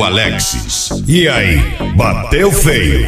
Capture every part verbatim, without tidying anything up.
do Alexis. E aí, bateu feio?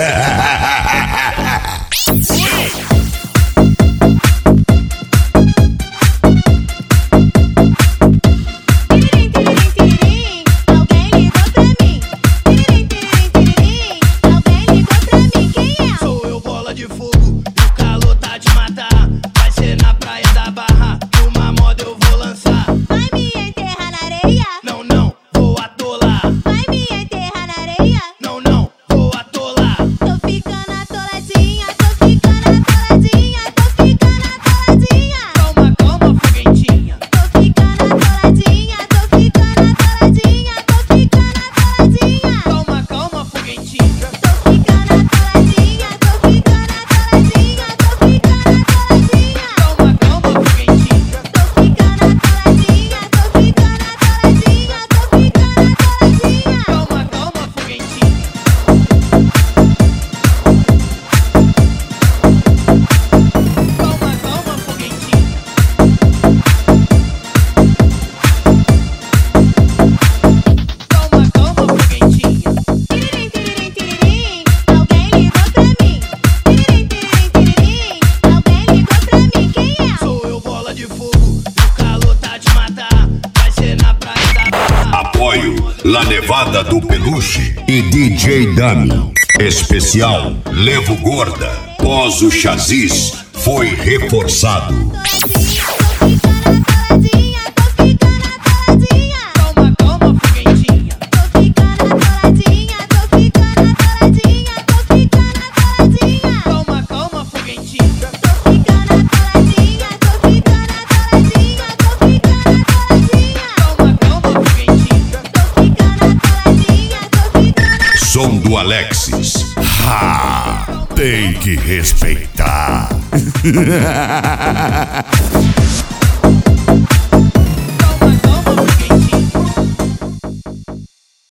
La Nevada do Peluche e D J Dami. Especial Levo Gorda. Pós o Chazis foi reforçado. Som do Alexis. Ha! Tem que respeitar.